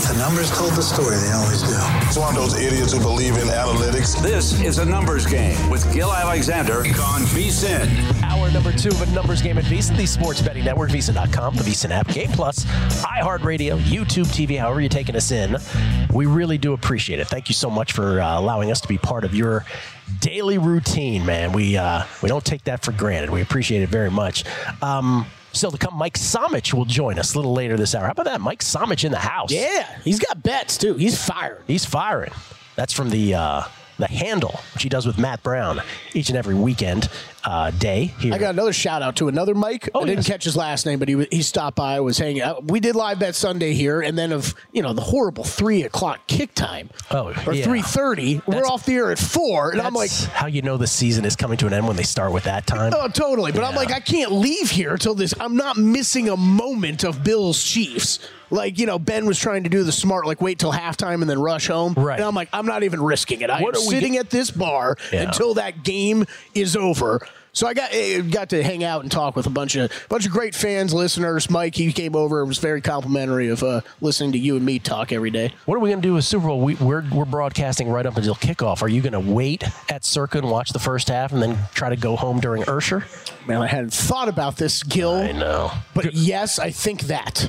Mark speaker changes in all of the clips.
Speaker 1: The numbers told the story. They always do.
Speaker 2: It's one of those idiots who believe in analytics.
Speaker 3: This is a numbers game with Gil Alexander on VSiN.
Speaker 4: Hour number 2 of a numbers game at VSiN, the sports betting network, VSiN.com, the VSiN app, Game Plus, iHeartRadio, YouTube TV, however you're taking us in. We really do appreciate it. Thank you so much for allowing us to be part of your daily routine, man. We don't take that for granted. We appreciate it very much. Still to come, Mike Somich will join us a little later this hour. How about that? Mike Somich in the house.
Speaker 5: Yeah, he's got bets, too. He's fired.
Speaker 4: He's firing. That's from the Handle, which he does with Matt Brown each and every weekend day here.
Speaker 5: I got another shout out to another Mike. I didn't catch his last name, but he stopped by. Was hanging out. We did live bet Sunday here, and then the horrible 3:00 kick time.
Speaker 4: Oh,
Speaker 5: or
Speaker 4: yeah.
Speaker 5: 3:30. We're off the air at 4, and I'm like,
Speaker 4: how you know the season is coming to an end when they start with that time?
Speaker 5: Oh, totally. But I'm like, I can't leave here until this. I'm not missing a moment of Bills Chiefs. Like, Ben was trying to do the smart, wait till halftime and then rush home.
Speaker 4: Right.
Speaker 5: And I'm like, I'm not even risking it. I'm sitting at this bar until that game is over. So I got to hang out and talk with a bunch of great fans, listeners. Mike, he came over and was very complimentary of listening to you and me talk every day.
Speaker 4: What are we going to do with Super Bowl? We're broadcasting right up until kickoff. Are you going to wait at Circa and watch the first half and then try to go home during Ursher?
Speaker 5: Man, I hadn't thought about this, Gil.
Speaker 4: I know.
Speaker 5: But yes, I think that.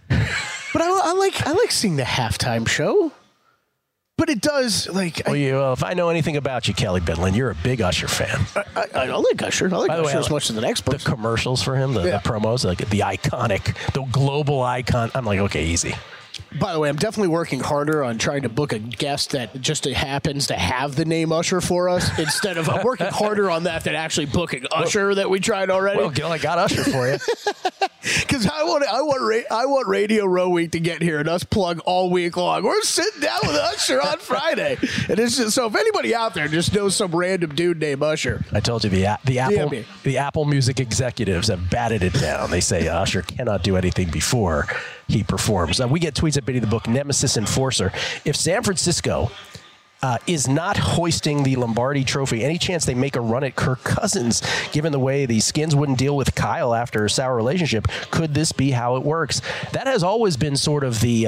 Speaker 5: But I like seeing the halftime show. But it does,
Speaker 4: if I know anything about you, Kelly Bidlin, you're a big Usher fan.
Speaker 5: I like Usher. I like Usher as much as the next person.
Speaker 4: The commercials for him, the promos, the iconic, the global icon. I'm like, okay, easy.
Speaker 5: By the way, I'm definitely working harder on trying to book a guest that just happens to have the name Usher for us instead of I'm working harder on that than actually booking Usher that we tried already.
Speaker 4: Well, Gil, I got Usher for you.
Speaker 5: Because I want Radio Row Week to get here and us plug all week long. We're sitting down with Usher on Friday, and it's just so if anybody out there just knows some random dude named Usher,
Speaker 4: I told you the Apple Music executives have batted it down. They say Usher cannot do anything before he performs. We get tweets at Biddy the Book, Nemesis Enforcer. If San Francisco is not hoisting the Lombardi Trophy, any chance they make a run at Kirk Cousins, given the way the Skins wouldn't deal with Kyle after a sour relationship? Could this be how it works? That has always been sort of the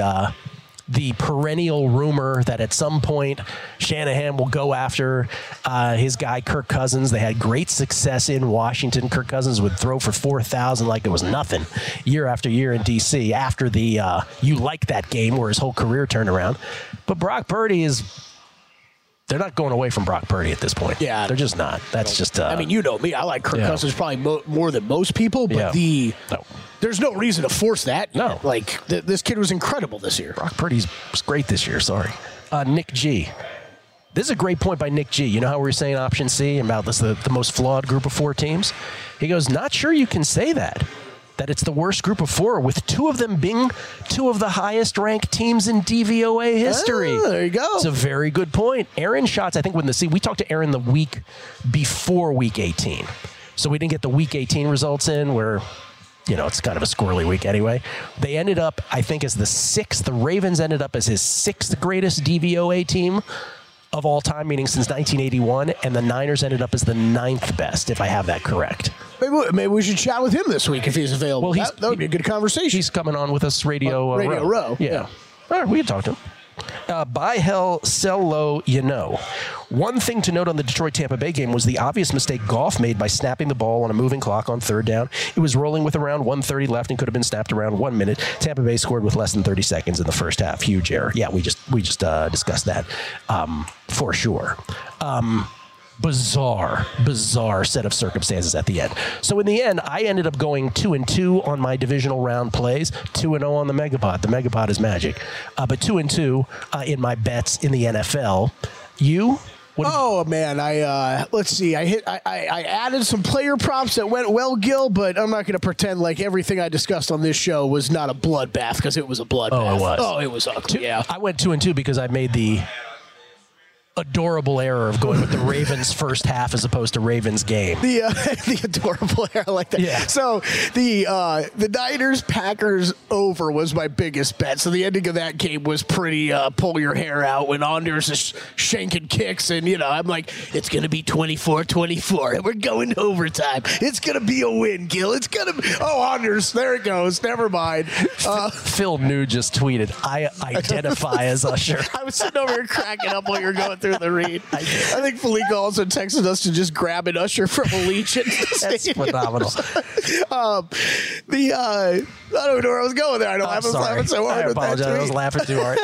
Speaker 4: perennial rumor that at some point Shanahan will go after his guy Kirk Cousins. They had great success in Washington. Kirk Cousins would throw for 4,000 like it was nothing year after year in D.C. after the you like that game where his whole career turned around. But Brock Purdy they're not going away from Brock Purdy at this point.
Speaker 5: Yeah.
Speaker 4: They're just not. That's just...
Speaker 5: I mean, you know me. I like Kirk Cousins probably more than most people, but there's no reason to force that.
Speaker 4: No.
Speaker 5: This kid was incredible this year.
Speaker 4: Brock Purdy's great this year, sorry. Nick G. This is a great point by Nick G. You know how we were saying option C about this, the most flawed group of 4 teams? He goes, not sure you can say that it's the worst group of 4, with 2 of them being 2 of the highest ranked teams in DVOA history.
Speaker 5: Oh, there you go.
Speaker 4: It's a very good point. Aaron Schatz, I think we talked to Aaron the week before week 18. So we didn't get the week 18 results in where, it's kind of a squirrely week anyway. They ended up, I think, as the 6th. The Ravens ended up as his 6th greatest DVOA team of all time, meaning since 1981, and the Niners ended up as the 9th best, if I have that correct.
Speaker 5: Maybe we should chat with him this week if he's available. Well, that would be a good conversation.
Speaker 4: He's coming on with us, Radio
Speaker 5: Row.
Speaker 4: Yeah. All right, we can talk to him. Buy hell, sell low, One thing to note on the Detroit-Tampa Bay game was the obvious mistake Goff made by snapping the ball on a moving clock on 3rd down. It was rolling with around 1:30 left and could have been snapped around 1 minute. Tampa Bay scored with less than 30 seconds in the first half. Huge error. Yeah, we just discussed that for sure. Bizarre set of circumstances at the end. So in the end, I ended up going 2-2 on my divisional round plays, 2-0 on the Megapod. The Megapod is magic. But 2-2 in my bets in the NFL. You?
Speaker 5: Man, let's see. I added some player props that went well, Gil, but I'm not going to pretend like everything I discussed on this show was not a bloodbath, because it was a bloodbath.
Speaker 4: Oh, it was.
Speaker 5: Oh, it was ugly.
Speaker 4: I went 2-2 because I made the adorable error of going with the Ravens first half as opposed to Ravens game.
Speaker 5: The adorable error, I like that.
Speaker 4: Yeah.
Speaker 5: So the Niners-Packers over was my biggest bet. So the ending of that game was pretty pull your hair out when Anders is shanking kicks. And, I'm like, it's going to be 24-24. And we're going to overtime. It's going to be a win, Gil. It's going to be. Oh, Anders, there it goes. Never mind.
Speaker 4: Phil New just tweeted, I identify as Usher.
Speaker 5: I was sitting over here cracking up while you were going through the read. I think Felica also texted us to just grab an Usher from Allegiant.
Speaker 4: That's phenomenal.
Speaker 5: I don't know where I was going there. I know I was laughing so hard.
Speaker 4: I apologize. I was laughing too hard.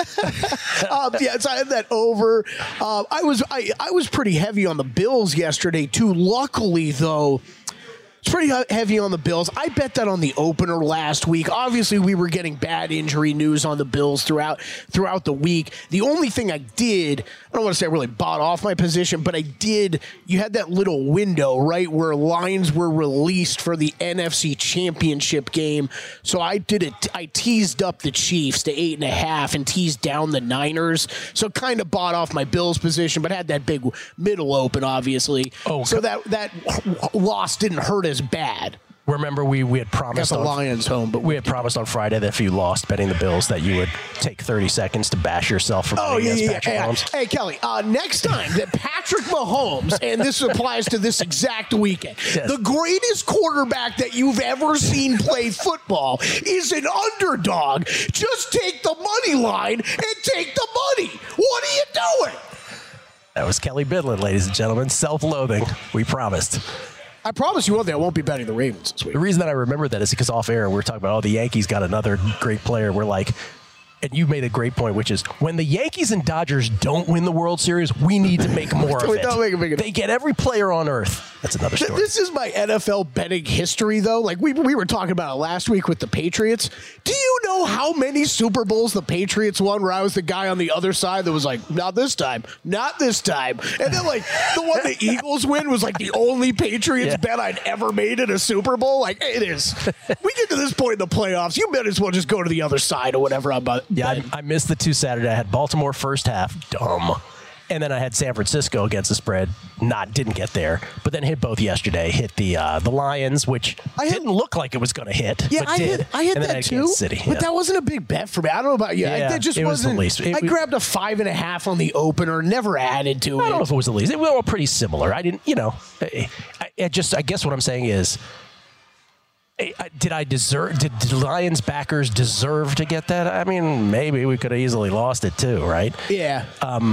Speaker 5: So I had that over. I was pretty heavy on the Bills yesterday too. Luckily, though, it's pretty heavy on the Bills. I bet that on the opener last week. Obviously, we were getting bad injury news on the Bills throughout the week. The only thing I did, I don't want to say I really bought off my position, but I did. You had that little window, right, where lines were released for the NFC Championship game. So I did it. I teased up the Chiefs to 8.5 and teased down the Niners. So kind of bought off my Bills position, but had that big middle open, obviously. Oh, so that loss didn't hurt as bad.
Speaker 4: Remember, we had promised
Speaker 5: the Lions home, but
Speaker 4: we had promised on Friday that if you lost betting the Bills, that you would take 30 seconds to bash yourself for betting against Patrick Mahomes.
Speaker 5: Hey, Kelly, next time that Patrick Mahomes, and this applies to this exact weekend, the greatest quarterback that you've ever seen play football is an underdog. Just take the money line and take the money. What are you doing?
Speaker 4: That was Kelly Bidlin, ladies and gentlemen. Self-loathing. We promised.
Speaker 5: I promise you one thing, I won't be betting the Ravens this week.
Speaker 4: The reason that I remember that is because off air, we're talking about, the Yankees got another great player. We're like, and you made a great point, which is when the Yankees and Dodgers don't win the World Series, we need to make more of it. They get every player on earth. That's another story.
Speaker 5: This is my NFL betting history, though. Like we were talking about it last week with the Patriots. Do you know how many Super Bowls the Patriots won where I was the guy on the other side that was like, not this time, not this time. And then like the one the Eagles win was like the only Patriots bet I'd ever made in a Super Bowl. Like it is. We get to this point in the playoffs, you might as well just go to the other side or whatever.
Speaker 4: I missed the two Saturday. I had Baltimore first half, dumb. And then I had San Francisco against the spread, didn't get there, but then hit both yesterday. Hit the Lions, which didn't look like it was going to hit.
Speaker 5: Yeah,
Speaker 4: but did.
Speaker 5: I hit
Speaker 4: and
Speaker 5: that too.
Speaker 4: City,
Speaker 5: but that wasn't a big bet for me. I don't know about you.
Speaker 4: Yeah,
Speaker 5: it just
Speaker 4: it
Speaker 5: wasn't.
Speaker 4: Was the least.
Speaker 5: I grabbed a 5.5 on the opener. Never added to it.
Speaker 4: I don't know if it was the least. They were all pretty similar. I didn't. I guess what I'm saying is. Did the Lions backers deserve to get that? I mean, maybe we could have easily lost it too, right?
Speaker 5: Yeah.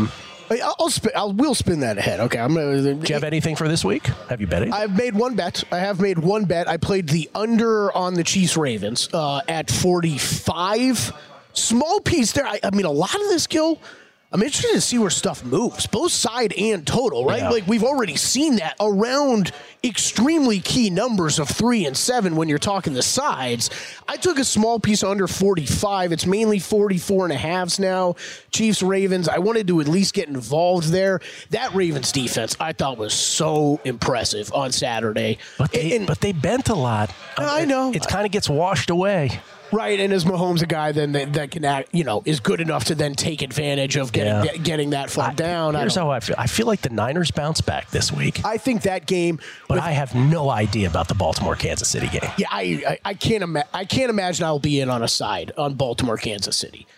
Speaker 5: We'll spin that ahead. Okay.
Speaker 4: Do you have anything for this week? Have you bet it?
Speaker 5: I've made one bet. I played the under on the Chiefs Ravens at 45. Small piece there. I mean, a lot of this, Gil, I'm interested to see where stuff moves, both side and total, right?
Speaker 4: Yeah.
Speaker 5: Like we've already seen that around extremely key numbers of 3 and 7 when you're talking the sides. I took a small piece under 45. It's mainly 44.5 now. Chiefs, Ravens. I wanted to at least get involved there. That Ravens defense I thought was so impressive on Saturday.
Speaker 4: But they bent a lot.
Speaker 5: I know.
Speaker 4: It kind of gets washed away.
Speaker 5: Right, and is Mahomes a guy then that can act, is good enough to then take advantage of getting that far down?
Speaker 4: Here's how I feel. I feel like the Niners bounce back this week.
Speaker 5: I think that game,
Speaker 4: but I have no idea about the Baltimore-Kansas City game.
Speaker 5: Yeah, I can't imagine I'll be in on a side on Baltimore-Kansas City.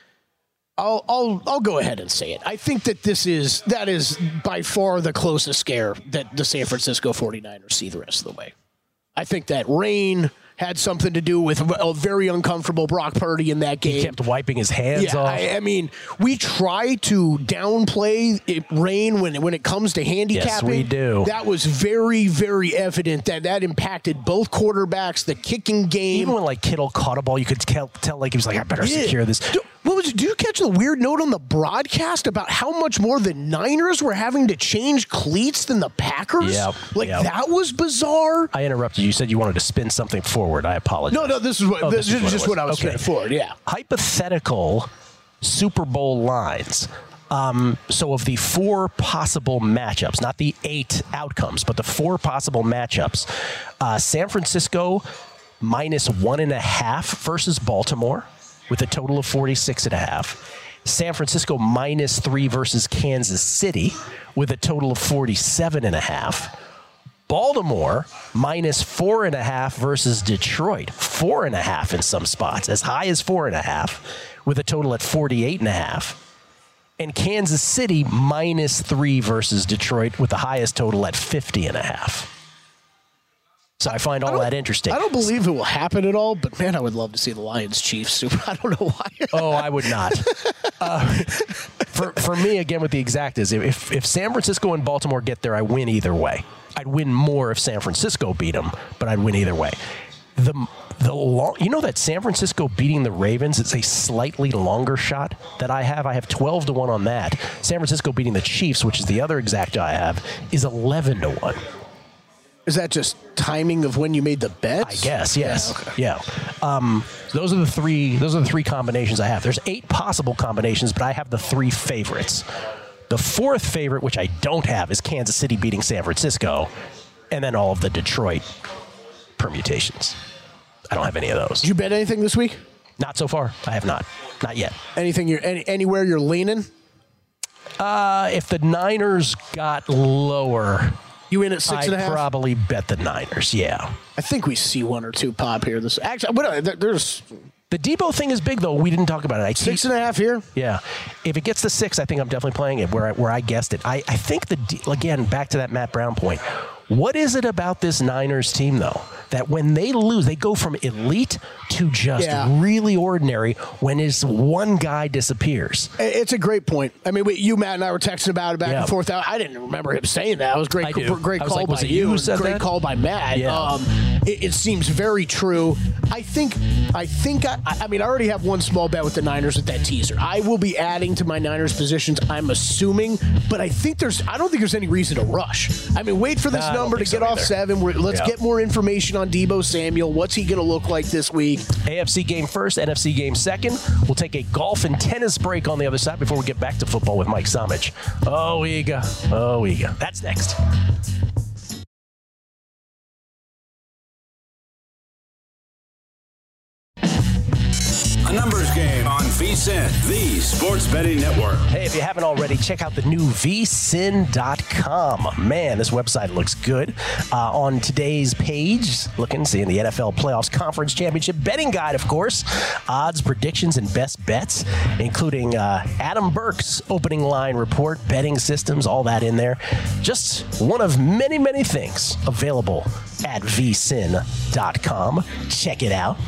Speaker 5: I'll go ahead and say it. I think that that is by far the closest scare that the San Francisco 49ers see the rest of the way. I think that rain had something to do with a very uncomfortable Brock Purdy in that game.
Speaker 4: He kept wiping his hands off.
Speaker 5: I mean, we try to downplay rain when it comes to handicapping.
Speaker 4: Yes, we do.
Speaker 5: That was very, very evident that impacted both quarterbacks, the kicking game.
Speaker 4: Even when Kittle caught a ball, you could tell like he was like, I better secure this.
Speaker 5: Do you catch the weird note on the broadcast about how much more the Niners were having to change cleats than the Packers?
Speaker 4: Yeah.
Speaker 5: That was bizarre.
Speaker 4: I interrupted you. You said you wanted to spin something forward. I apologize.
Speaker 5: No, this is what I was spinning forward, yeah.
Speaker 4: Hypothetical Super Bowl lines. So of the 4 possible matchups, not the 8 outcomes, but the 4 possible matchups, San Francisco minus 1.5 versus Baltimore, with a total of 46.5. San Francisco -3 versus Kansas City with a total of 47.5. Baltimore -4.5 versus Detroit, 4.5 in some spots, as high as 4.5, with a total at 48.5. And Kansas City -3 versus Detroit with the highest total at 50.5. So I find all that interesting.
Speaker 5: I don't believe it will happen at all, but man, I would love to see the Lions-Chiefs. I don't know why.
Speaker 4: Oh, I would not. For me, again, with the exactas, if San Francisco and Baltimore get there, I win either way. I'd win more if San Francisco beat them, but I'd win either way. You know that San Francisco beating the Ravens is a slightly longer shot that I have. I have 12-1 on that. San Francisco beating the Chiefs, which is the other exacta I have, is 11-1.
Speaker 5: Is that just timing of when you made the bets?
Speaker 4: I guess, yes. Yeah. Those are the three combinations I have. There's 8 possible combinations, but I have the 3 favorites. The 4th favorite, which I don't have, is Kansas City beating San Francisco, and then all of the Detroit permutations. I don't have any of those.
Speaker 5: Did you bet anything this week?
Speaker 4: Not so far. I have not. Not yet.
Speaker 5: Anything anywhere you're leaning?
Speaker 4: If the Niners got lower,
Speaker 5: you in at 6.5?
Speaker 4: I'd probably bet the Niners. Yeah.
Speaker 5: I think we see 1 or 2 pop here. Actually, there's.
Speaker 4: The Debo thing is big, though. We didn't talk about it.
Speaker 5: 6.5 here?
Speaker 4: Yeah. If it gets to 6, I think I'm definitely playing it where I guessed it. I think, again, back to that Matt Brown point, what is it about this Niners team, though, that when they lose, they go from elite to just really ordinary when his one guy disappears?
Speaker 5: It's a great point. I mean, you, Matt, and I were texting about it back and forth. I didn't remember him saying that. It was great call by you. Great call by Matt.
Speaker 4: Yeah.
Speaker 5: It seems very true. I mean, I already have one small bet with the Niners with that teaser. I will be adding to my Niners positions, I'm assuming, but I don't think there's any reason to rush. I mean, wait for this number to get off 7. Let's get more information on Deebo Samuel. What's he going to look like this week?
Speaker 4: AFC game first, NFC game second. We'll take a golf and tennis break on the other side before we get back to football with Mike Somich. Oh, Ega. That's next.
Speaker 3: A numbers game on VSiN, the sports betting network.
Speaker 4: Hey, if you haven't already, check out the new vsin.com. Man, this website looks good. On today's page, seeing the NFL Playoffs Conference Championship betting guide, of course. Odds, predictions, and best bets, including Adam Burke's opening line report, betting systems, all that in there. Just one of many, many things available at vsin.com. Check it out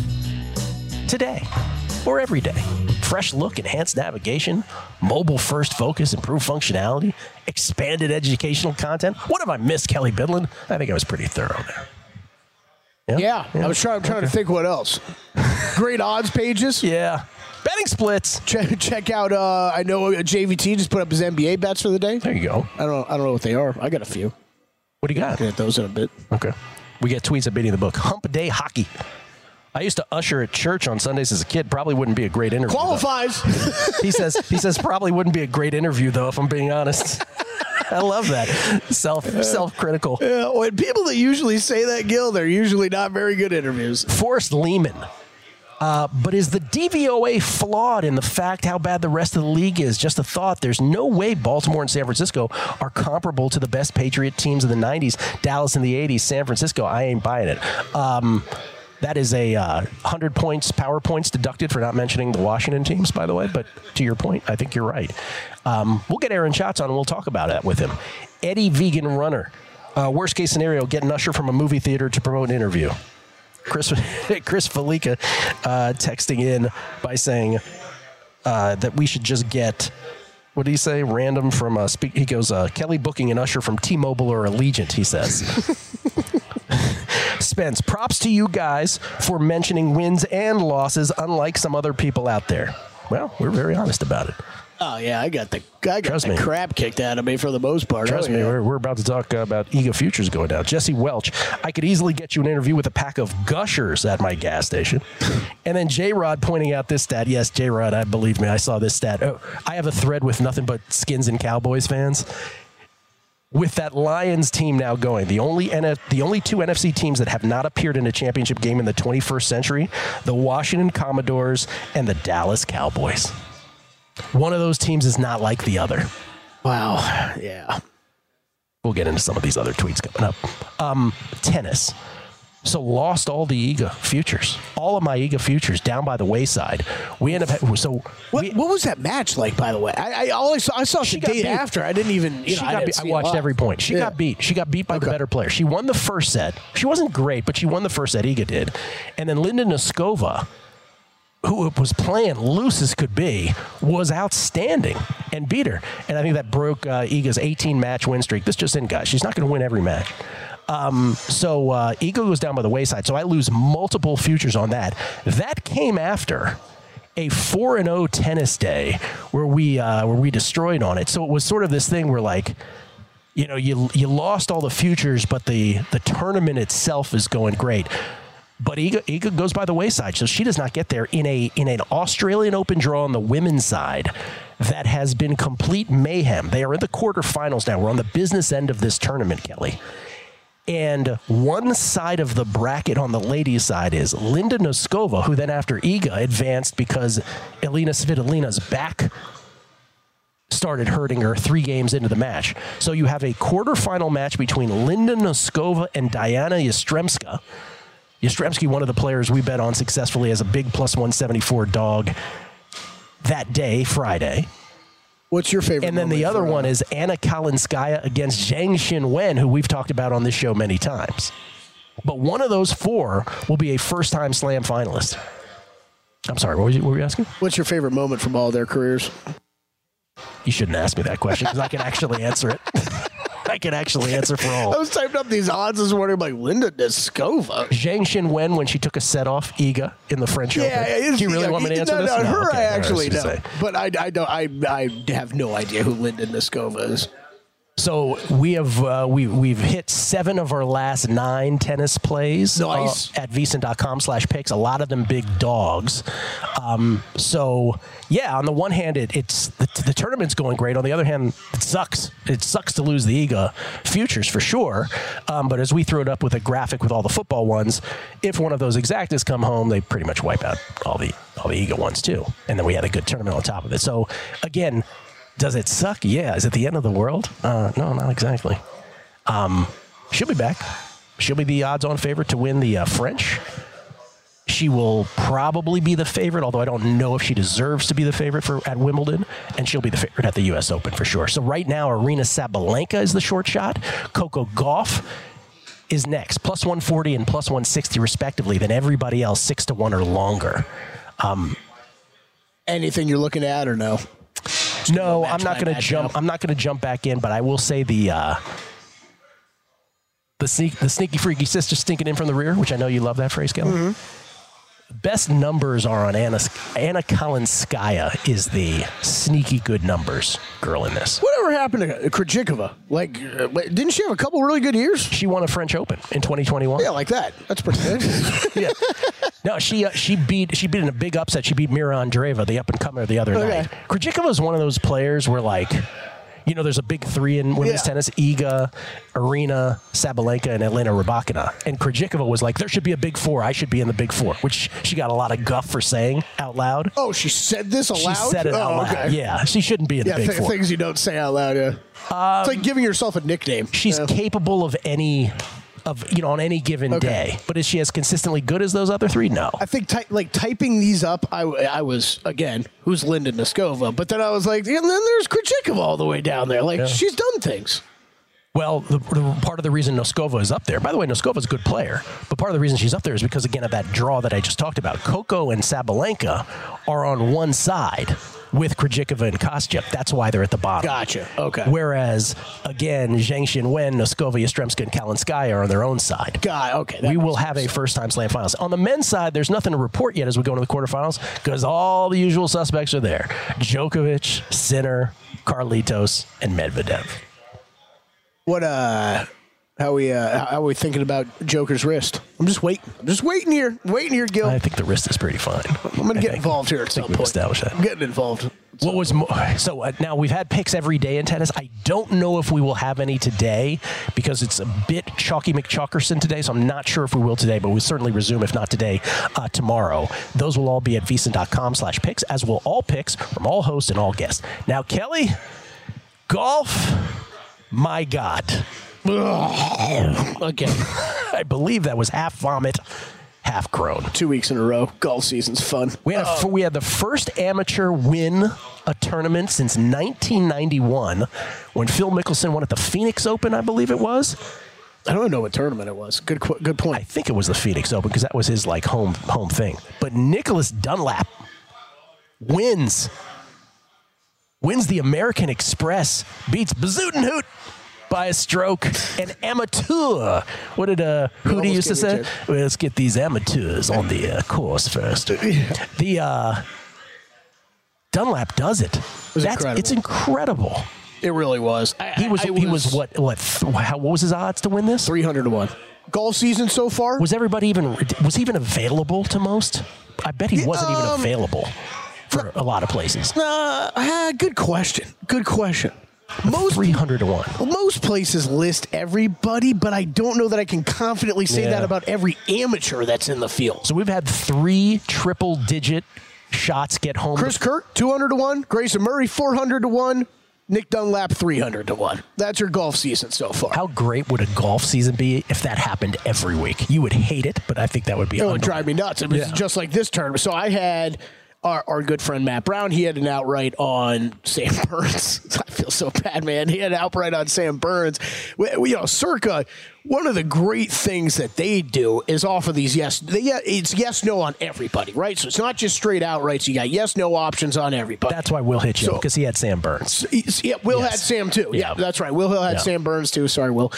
Speaker 4: today or every day. Fresh look, enhanced navigation, mobile first focus, improved functionality, expanded educational content. What have I missed, Kelly Bidlin? I think I was pretty thorough there.
Speaker 5: Yeah. I was trying to think what else. Great odds pages.
Speaker 4: Yeah. Betting splits.
Speaker 5: Check out, I know JVT just put up his NBA bets for the day.
Speaker 4: There you go.
Speaker 5: I don't know what they are. I got a few.
Speaker 4: What do you got?
Speaker 5: I'll get those in a bit.
Speaker 4: Okay. We get tweets at Beating the Book. Hump Day Hockey. I used to usher at church on Sundays as a kid. Probably wouldn't be a great interview.
Speaker 5: Qualifies.
Speaker 4: He says probably wouldn't be a great interview, though, if I'm being honest. I love that. Self-critical.
Speaker 5: Yeah, when people that usually say that, Gil, they're usually not very good interviews.
Speaker 4: Forrest Lehman. But is the DVOA flawed in the fact how bad the rest of the league is? Just a thought. There's no way Baltimore and San Francisco are comparable to the best Patriot teams of the 90s. Dallas in the 80s, San Francisco. I ain't buying it. That is a 100 points, power points deducted for not mentioning the Washington teams, by the way. But to your point, I think you're right. We'll get Aaron Schatz on and we'll talk about that with him. Eddie Vegan Runner. Worst case scenario, get an usher from a movie theater to promote an interview. Chris Felica texting in by saying that we should just get, what did he say? Random from, he goes, Kelly booking an usher from T-Mobile or Allegiant, he says. Spence, props to you guys for mentioning wins and losses, unlike some other people out there. Well, we're very honest about it.
Speaker 5: Oh, yeah, I got the crap kicked out of me for the most part.
Speaker 4: Trust me, we're about to talk about Ega Futures going down. Jesse Welch, I could easily get you an interview with a pack of gushers at my gas station. And then J-Rod pointing out this stat. Yes, J-Rod, I believe me, I saw this stat. Oh, I have a thread with nothing but Skins and Cowboys fans. With that Lions team now going, the only two NFC teams that have not appeared in a championship game in the 21st century, the Washington Commodores and the Dallas Cowboys. One of those teams is not like the other.
Speaker 5: Wow. Yeah.
Speaker 4: We'll get into some of these other tweets coming up. Tennis. So lost all the Iga futures. All of my Iga futures down by the wayside. We end up
Speaker 5: what was that match like, by the way? I saw it the day after. I didn't even
Speaker 4: I watched every point. She got beat. She got beat by the better player. She won the first set. She wasn't great, but she won the first set. Iga did. And then Linda Noskova, who was playing loose as could be, was outstanding and beat her. And I think that broke Iga's 18-match win streak. This just in, guys. She's not going to win every match. So Iga goes down by the wayside. So I lose multiple futures on that. That came after a 4-0 tennis day where we destroyed on it. So it was sort of this thing where, like, you know, you lost all the futures, but the tournament itself is going great. But Iga goes by the wayside, so she does not get there in an Australian Open draw on the women's side that has been complete mayhem. They are in the quarterfinals now. We're on the business end of this tournament, Kelly. And one side of the bracket on the ladies' side is Linda Noskova, who then after Iga advanced because Elina Svitolina's back started hurting her 3 games into the match. So you have a quarterfinal match between Linda Noskova and Diana Yastremska. Yastremski, one of the players we bet on successfully as a big plus 174 dog that day, Friday.
Speaker 5: What's your favorite?
Speaker 4: And then the other one is Anna Kalinskaya against Zhang Xinwen, who we've talked about on this show many times. But one of those 4 will be a first-time Slam finalist. I'm sorry, what were you asking?
Speaker 5: What's your favorite moment from all their careers?
Speaker 4: You shouldn't ask me that question because I can actually answer it. I can actually answer for all.
Speaker 5: I was typing up these odds this morning, like Linda Noskova.
Speaker 4: Zhang Xinwen when she took a set off Iga in the French Open. Do you really want me to answer this?
Speaker 5: No, her
Speaker 4: okay,
Speaker 5: I actually know. But I have no idea who Linda Noskova is.
Speaker 4: So we have we've hit 7 of our last 9 tennis plays at vsin.com/picks. A lot of them big dogs. So yeah, on the one hand, it's the tournament's going great. On the other hand, it sucks. It sucks to lose the Iga futures for sure. But as we throw it up with a graphic with all the football ones, if one of those exactas come home, they pretty much wipe out all the Iga ones too. And then we had a good tournament on top of it. So again. Does it suck? Yeah. Is it the end of the world? No, not exactly. She'll be back. She'll be the odds-on favorite to win the French. She will probably be the favorite, although I don't know if she deserves to be the favorite at Wimbledon. And she'll be the favorite at the U.S. Open for sure. So right now, Aryna Sabalenka is the short shot. Coco Gauff is next, plus 140 and plus 160 respectively. Then everybody else 6-1 or longer.
Speaker 5: Anything you're looking at or no?
Speaker 4: No, I'm not going to jump. I'm not going to jump back in, but I will say the sneaky freaky sister stinking in from the rear, which I know you love that phrase, Kelly. Mm-hmm. Best numbers are on Anna Kalinskaya is the sneaky good numbers girl in this.
Speaker 5: Whatever happened to Krejcikova? Like, didn't she have a couple really good years?
Speaker 4: She won a French Open in 2021.
Speaker 5: Yeah, like that. That's pretty good.
Speaker 4: Yeah. No, she beat in a big upset. She beat Mira Andreeva, the up and comer, the other night. Krejcikova is one of those players where, like, you know, there's a big 3 in women's tennis: Iga, Aryna, Sabalenka, and Elena Rybakina. And Krejcikova was like, there should be a big 4. I should be in the big 4, which she got a lot of guff for saying out loud.
Speaker 5: Oh, she said this aloud?
Speaker 4: She said it out loud. Okay. Yeah, she shouldn't be in the big 4.
Speaker 5: Things you don't say out loud, yeah. It's like giving yourself a nickname.
Speaker 4: She's capable of on any given day. But is she as consistently good as those other 3? No.
Speaker 5: I think typing these up, I was, again, who's Linda Noskova? But then I was like, and then there's Krejcikova all the way down there. Like, she's done things.
Speaker 4: Well, the part of the reason Noskova is up there, by the way, Noskova's a good player, but part of the reason she's up there is because, again, of that draw that I just talked about. Coco and Sabalenka are on one side with Krejcikova and Kostyuk. That's why they're at the bottom.
Speaker 5: Gotcha. Okay.
Speaker 4: Whereas, again, Zhang Xinwen, Noskova, Yastremska, and Kalinskaya are on their own side.
Speaker 5: Okay.
Speaker 4: We will have a first-time Slam finals. On the men's side, there's nothing to report yet as we go into the quarterfinals because all the usual suspects are there. Djokovic, Sinner, Carlitos, and Medvedev.
Speaker 5: How are we thinking about Joker's wrist? I'm just waiting here, Gil.
Speaker 4: I think the wrist is pretty fine.
Speaker 5: I'm going to get involved here at some point.
Speaker 4: Establish that.
Speaker 5: I'm getting involved.
Speaker 4: What was so now we've had picks every day in tennis. I don't know if we will have any today because it's a bit Chalky McChalkerson today, so I'm not sure if we will today, but we'll certainly resume, if not today, tomorrow. Those will all be at vsin.com/picks, as will all picks from all hosts and all guests. Now, Kelly, golf, my God.
Speaker 5: Okay.
Speaker 4: I believe that was half vomit, half groan.
Speaker 5: 2 weeks in a row. Golf season's fun.
Speaker 4: We had the first amateur win a tournament since 1991 when Phil Mickelson won at the Phoenix Open, I believe it was.
Speaker 5: I don't know what tournament it was. Good point.
Speaker 4: I think it was the Phoenix Open because that was his home thing. But Nicholas Dunlap wins the American Express, beats Bezuidenhout by a stroke, an amateur. What did Hootie used to say? Well, let's get these amateurs on the course first. The Dunlap does it. It's incredible.
Speaker 5: It really was.
Speaker 4: He was what was his odds to win this?
Speaker 5: 300-1. Golf season so far?
Speaker 4: Was he even available to most? I bet he wasn't even available for a lot of places.
Speaker 5: Good question. Most
Speaker 4: 300-1.
Speaker 5: Most places list everybody, but I don't know that I can confidently say that about every amateur that's in the field.
Speaker 4: So we've had 3 triple-digit shots get home.
Speaker 5: Chris Kirk, 200-1. Grayson Murray, 400-1. Nick Dunlap, 300-1. That's your golf season so far.
Speaker 4: How great would a golf season be if that happened every week? You would hate it, but I think that would be.
Speaker 5: It would drive me nuts. It was just like this tournament. So I had our good friend Matt Brown. He had an outright on Sam Burns. I feel so bad, man. He had an outright on Sam Burns. Circa. One of the great things that they do is offer these it's yes-no on everybody, right? So it's not just straight outrights. You got yes-no options on everybody.
Speaker 4: That's why Will hit you, because he had Sam Burns.
Speaker 5: Will had Sam too. Yeah, that's right. Will Hill had Sam Burns too. Sorry, Will.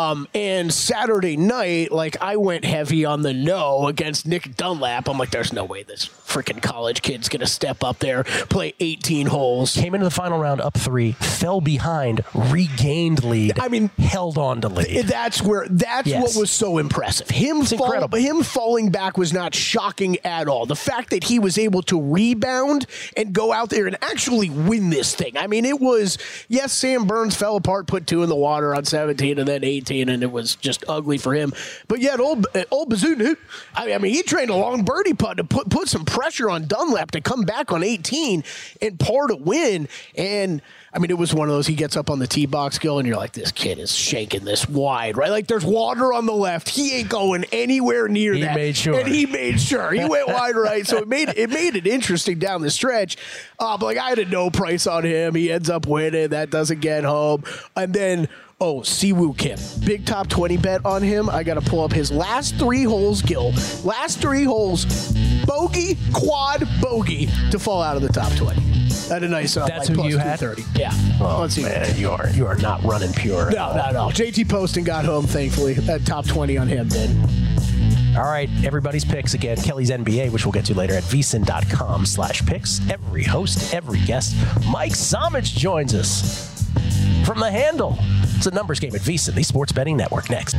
Speaker 5: And Saturday night, I went heavy on the no against Nick Dunlap. I'm like, there's no way this freaking college kid's going to step up there, play 18 holes.
Speaker 4: Came into the final round up 3, fell behind, regained lead. Held on to lead.
Speaker 5: That's what was so impressive. Him falling back was not shocking at all. The fact that he was able to rebound and go out there and actually win this thing. It was, Sam Burns fell apart, put 2 in the water on 17 and then 18, and it was just ugly for him. But yet, old Bezuidenhout, he trained a long birdie putt to put some pressure on Dunlap to come back on 18 and par to win. And it was one of those, he gets up on the tee box, Gil, and you're like, this kid is shaking this wide, right? There's water on the left. He ain't going anywhere near that.
Speaker 4: He made sure.
Speaker 5: And he made sure. He went wide right. So it made it interesting down the stretch. But I had a no price on him. He ends up winning. That doesn't get home. And then, Siwoo Kim. Big top 20 bet on him. I got to pull up his last 3 holes, Gil. Last 3 holes, bogey, quad, bogey to fall out of the top 20. Had a nice
Speaker 4: That's who you had?
Speaker 5: 230. Yeah.
Speaker 4: Oh, man, you are not running pure.
Speaker 5: No. JT Poston got home, thankfully. That top 20 on him did.
Speaker 4: All right, everybody's picks again. Kelly's NBA, which we'll get to later at vsin.com/picks. Every host, every guest. Mike Somich joins us from The Handle. It's a numbers game at VSiN, the Sports Betting Network. Next.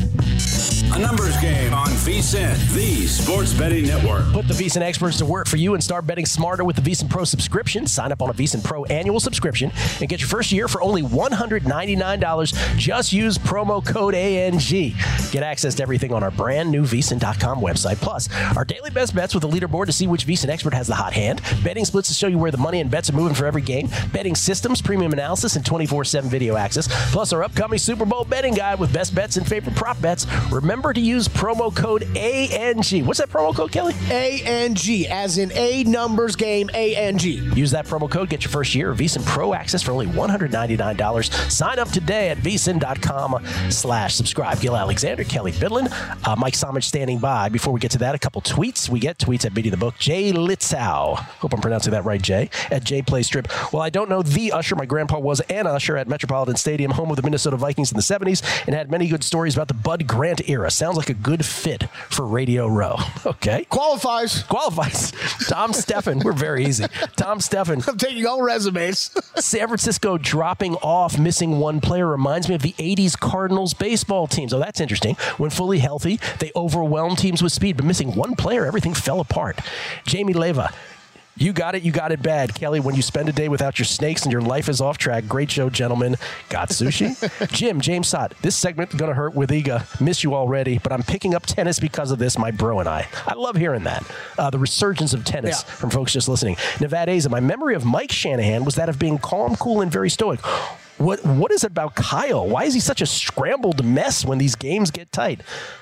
Speaker 3: A numbers game on VSiN, the Sports Betting Network.
Speaker 4: Put the VSiN experts to work for you and start betting smarter with the VSiN Pro subscription. Sign up on a VSiN Pro annual subscription and get your first year for only $199. Just use promo code ANG. Get access to everything on our brand new VSiN.com website. Plus, our daily best bets with a leaderboard to see which VSiN expert has the hot hand. Betting splits to show you where the money and bets are moving for every game. Betting systems, premium analysis, and 24/7 video access. Plus, our upcoming Super Bowl betting guide with best bets and favorite prop bets. Remember to use promo code ANG. What's that promo code, Kelly?
Speaker 5: ANG, as in A numbers game, ANG.
Speaker 4: Use that promo code, get your first year of VSiN Pro access for only $199. Sign up today at vsin.com/subscribe. Gil Alexander, Kelly Bidlin, Mike Somich standing by. Before we get to that, a couple tweets. We get tweets at Beating the Book. Jay Litzow. Hope I'm pronouncing that right, Jay. At Jay Play Strip. Well, I don't know the usher. My grandpa was an usher at Metropolitan Stadium, home of the Minnesota Vikings in the 70s, and had many good stories about the Bud Grant era. Sounds like a good fit for Radio Row. Okay.
Speaker 5: Qualifies.
Speaker 4: Tom Steffen. We're very easy. Tom Steffen.
Speaker 5: I'm taking all resumes.
Speaker 4: San Francisco dropping off, missing one player reminds me of the 80s Cardinals baseball teams. Oh, that's interesting. When fully healthy, they overwhelmed teams with speed, but missing one player, everything fell apart. Jamie Leva. You got it bad. Kelly, when you spend a day without your snakes and your life is off track, great show, gentlemen. Got sushi? Jim, James Sott, this segment going to hurt with Iga. Miss you already, but I'm picking up tennis because of this, my bro and I. I love hearing that. The resurgence of tennis from folks just listening. Nevada Aza, my memory of Mike Shanahan was that of being calm, cool, and very stoic. What is it about Kyle? Why is he such a scrambled mess when these games get tight?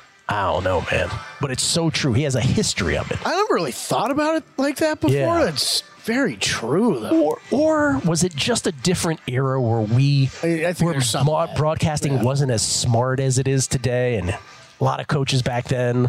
Speaker 4: I don't know, man. But it's so true. He has a history of it.
Speaker 5: I never really thought about it like that before.
Speaker 4: Yeah.
Speaker 5: That's very true, though.
Speaker 4: Or was it just a different era where
Speaker 5: I think there's some
Speaker 4: broadcasting wasn't as smart as it is today, and a lot of coaches back then.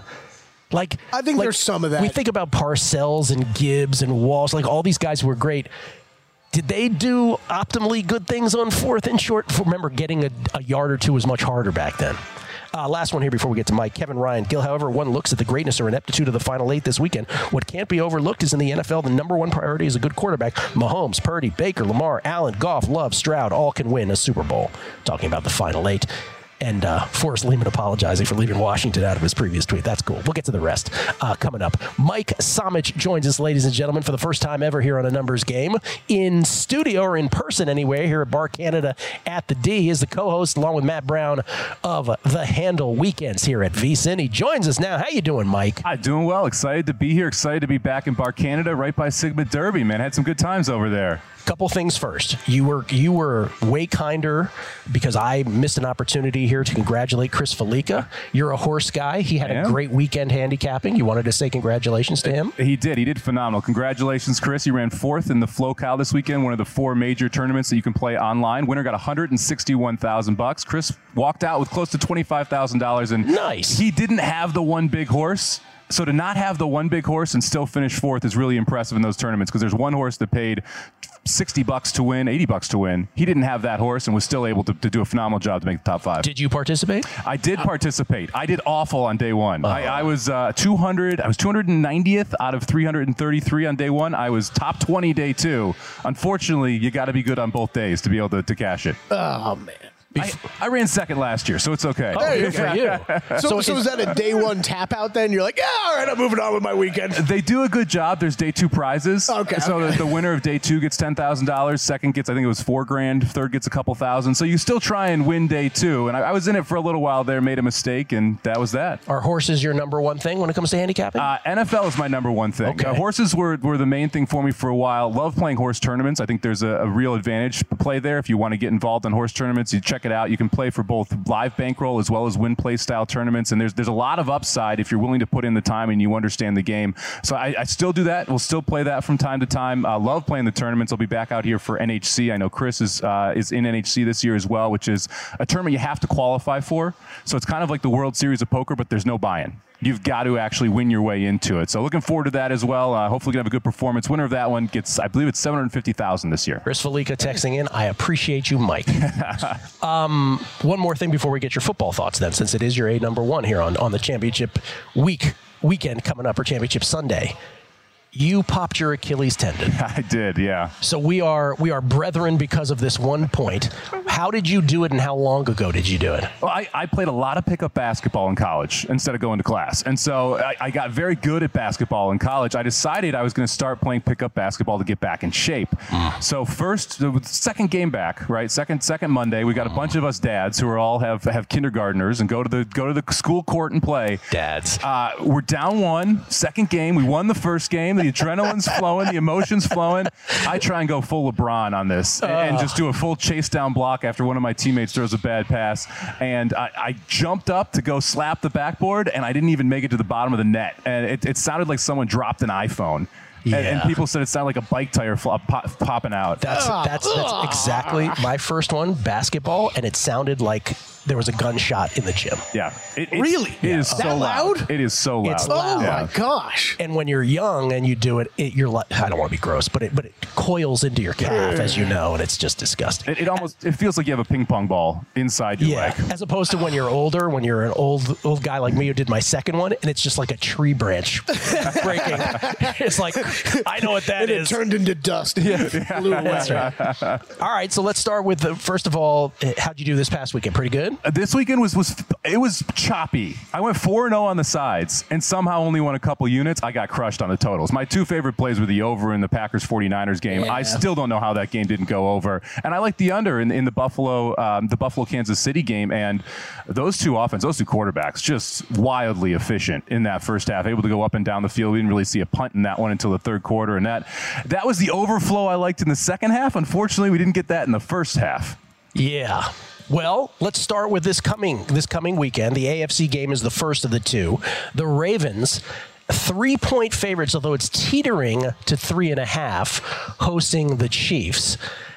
Speaker 4: I think
Speaker 5: there's some of that.
Speaker 4: We think about Parcells and Gibbs and Walsh, all these guys who were great. Did they do optimally good things on fourth and short? Remember, getting a yard or two was much harder back then. Last one here before we get to Mike. Kevin Ryan. Gil, however one looks at the greatness or ineptitude of the Final Eight this weekend, what can't be overlooked is in the NFL, the number one priority is a good quarterback. Mahomes, Purdy, Baker, Lamar, Allen, Goff, Love, Stroud, all can win a Super Bowl. Talking about the Final Eight. And Forrest Lehman apologizing for leaving Washington out of his previous tweet. That's cool. We'll get to the rest coming up. Mike Somich joins us, ladies and gentlemen, for the first time ever here on A Numbers Game. In studio, or in person anyway, here at Bar Canada at the D. He is the co-host, along with Matt Brown, of The Handle Weekends here at VSiN. He joins us now. How you doing, Mike?
Speaker 6: I'm doing well. Excited to be here. Excited to be back in Bar Canada, right by Sigma Derby, man. Had some good times over there.
Speaker 4: Couple things first. You were way kinder because I missed an opportunity here to congratulate Chris Felica. You're a horse guy. He had a great weekend handicapping. You wanted to say congratulations to him?
Speaker 6: He did. He did phenomenal. Congratulations, Chris. He ran fourth in the Flow Cow this weekend, one of the 4 major tournaments that you can play online. Winner got $161,000. Chris walked out with close to $25,000. And
Speaker 4: nice.
Speaker 6: He didn't have the one big horse. So to not have the one big horse and still finish fourth is really impressive in those tournaments, because there's one horse that paid $60 to win, $80 to win. He didn't have that horse and was still able to do a phenomenal job to make the top 5.
Speaker 4: Did you participate?
Speaker 6: I did participate. I did awful on day one. I was 290th out of 333 on day one. I was top 20 day 2. Unfortunately, you got to be good on both days to be able to cash it.
Speaker 5: Oh, man.
Speaker 6: I ran second last year, so it's okay.
Speaker 5: Oh,
Speaker 4: good for you.
Speaker 5: So is that a day 1 tap out then? You're like, yeah, all right, I'm moving on with my weekend.
Speaker 6: They do a good job. There's day 2 prizes.
Speaker 5: Okay.
Speaker 6: So the winner of day 2 gets $10,000. Second gets, I think it was $4,000. Third gets a couple thousand. So you still try and win day 2. And I was in it for a little while there, made a mistake, and that was that.
Speaker 4: Are horses your number one thing when it comes to handicapping?
Speaker 6: NFL is my number one thing.
Speaker 4: Okay.
Speaker 6: Horses were the main thing for me for a while. Love playing horse tournaments. I think there's a real advantage to play there. If you want to get involved in horse tournaments, you check it out. You can play for both live bankroll as well as win play style tournaments, and there's a lot of upside if you're willing to put in the time and you understand the game. So I still do that. We'll still play that from time to time. I love playing the tournaments. I'll be back out here for NHC. I know Chris is in NHC this year as well, which is a tournament you have to qualify for. So it's kind of like the World Series of Poker, but there's no buy-in. You've got to actually win your way into it. So looking forward to that as well. Hopefully going to have a good performance. Winner of that one gets, I believe it's $750,000 this year.
Speaker 4: Chris Felica texting in. I appreciate you, Mike. One more thing before we get your football thoughts then, since it is your number 1 here on the championship weekend coming up, or championship Sunday. You popped your Achilles tendon.
Speaker 6: I did, yeah.
Speaker 4: So we are brethren because of this one point. How did you do it, and how long ago did you do it?
Speaker 6: Well, I played a lot of pickup basketball in college instead of going to class. And so I got very good at basketball in college. I decided I was going to start playing pickup basketball to get back in shape. So the second game back, right? Second Monday, we got a bunch of us dads who are all have kindergartners and go to the school court and play.
Speaker 4: Dads.
Speaker 6: We're down 1, second game. We won the first game. The adrenaline's flowing, the emotion's flowing. I try and go full LeBron on this and just do a full chase down block after one of my teammates throws a bad pass. And I jumped up to go slap the backboard, and I didn't even make it to the bottom of the net. And it sounded like someone dropped an iPhone. Yeah. And people said it sounded like a bike tire popping out.
Speaker 4: That's exactly my first one, basketball, and it sounded like there was a gunshot in the gym.
Speaker 6: Yeah.
Speaker 5: Really?
Speaker 6: It is so loud. It is so loud.
Speaker 4: It's loud.
Speaker 5: Oh, my gosh.
Speaker 4: And when you're young and you do it, you're like, I don't want to be gross, but coils into your calf, as you know, and it's just disgusting.
Speaker 6: It feels like you have a ping pong ball inside your leg.
Speaker 4: As opposed to when you're older, when you're an old guy like me who did my second one, and it's just like a tree branch breaking. It's like, I know what that is.
Speaker 5: It turned into dust. Blew away.
Speaker 4: That's right. All right, so let's start with first of all, how'd you do this past weekend? Pretty good?
Speaker 6: This weekend was choppy. I went 4-0 on the sides and somehow only won a couple units. I got crushed on the totals. My two favorite plays were the over in the Packers-49ers game.
Speaker 5: Yeah.
Speaker 6: I still don't know how that game didn't go over. And I like the under in the Buffalo-Kansas City game. And those two quarterbacks, just wildly efficient in that first half, able to go up and down the field. We didn't really see a punt in that one until the third quarter. And that was the overflow I liked in the second half. Unfortunately, we didn't get that in the first half.
Speaker 4: Yeah. Well, let's start with this coming weekend. The AFC game is the first of the two. The Ravens, 3-point favorites, although it's teetering to 3.5, hosting the Chiefs.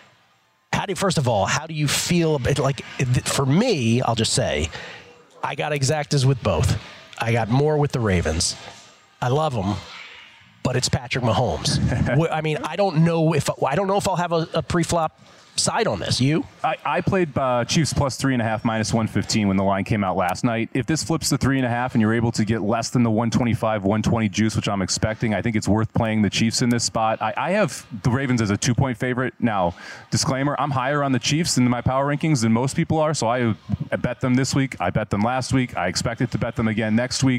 Speaker 4: First of all, how do you feel? For me, I'll just say, I got exactas with both. I got more with the Ravens. I love them, but it's Patrick Mahomes. I mean, I don't know if I'll have a pre-flop side on this. You?
Speaker 6: I played Chiefs plus 3.5 minus 115 when the line came out last night. If this flips to 3.5 and you're able to get less than the 125, 120 juice, which I'm expecting, I think it's worth playing the Chiefs in this spot. I have the Ravens as a 2-point favorite. Now, disclaimer, I'm higher on the Chiefs in my power rankings than most people are, so I bet them this week. I bet them last week. I expected to bet them again next week.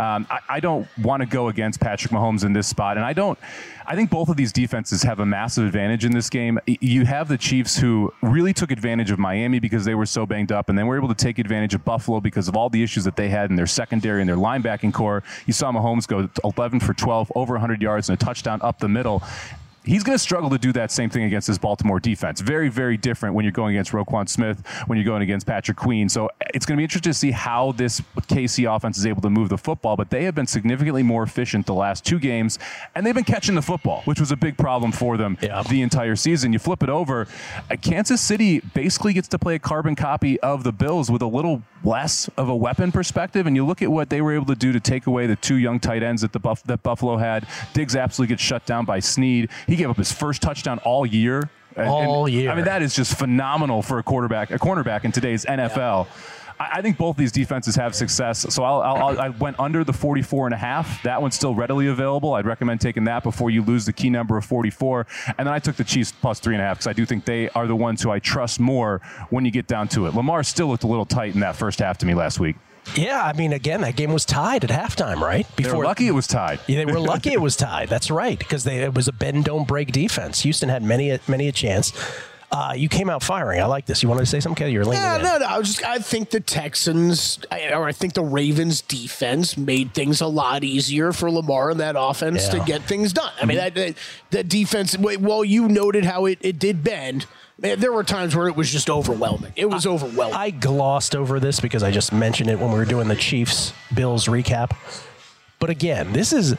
Speaker 6: I don't want to go against Patrick Mahomes in this spot, and I think both of these defenses have a massive advantage in this game. You have the Chiefs, who really took advantage of Miami because they were so banged up, and then were able to take advantage of Buffalo because of all the issues that they had in their secondary and their linebacking core. You saw Mahomes go 11 for 12, over 100 yards and a touchdown up the middle. He's going to struggle to do that same thing against this Baltimore defense. Very, very different when you're going against Roquan Smith, when you're going against Patrick Queen. So it's going to be interesting to see how this KC offense is able to move the football, but they have been significantly more efficient the last two games, and they've been catching the football, which was a big problem for them the entire season. You flip it over, Kansas City basically gets to play a carbon copy of the Bills with a little less of a weapon perspective, and you look at what they were able to do to take away the two young tight ends that Buffalo had. Diggs absolutely gets shut down by Snead. He gave up his first touchdown all year.
Speaker 4: All year.
Speaker 6: I mean, that is just phenomenal for a cornerback in today's NFL. I think both these defenses have success, so I went under the 44.5. That one's still readily available. I'd recommend taking that before you lose the key number of 44. And then I took the Chiefs plus 3.5 because I do think they are the ones who I trust more when you get down to it. Lamar still looked a little tight in that first half to me last week.
Speaker 4: Yeah, I mean, again, that game was tied at halftime, right?
Speaker 6: They were lucky it was tied.
Speaker 4: Yeah, they were lucky it was tied. That's right, because it was a bend, don't break defense. Houston had many a chance. You came out firing. I like this. You wanted to say something, Kelly? You're leaning in.
Speaker 5: No. I think the Texans, I think the Ravens defense made things a lot easier for Lamar and that offense to get things done. I mean, that defense, well, you noted how it did bend. Man, there were times where it was just overwhelming. It was overwhelming.
Speaker 4: I glossed over this because I just mentioned it when we were doing the Chiefs-Bills recap. But again, this is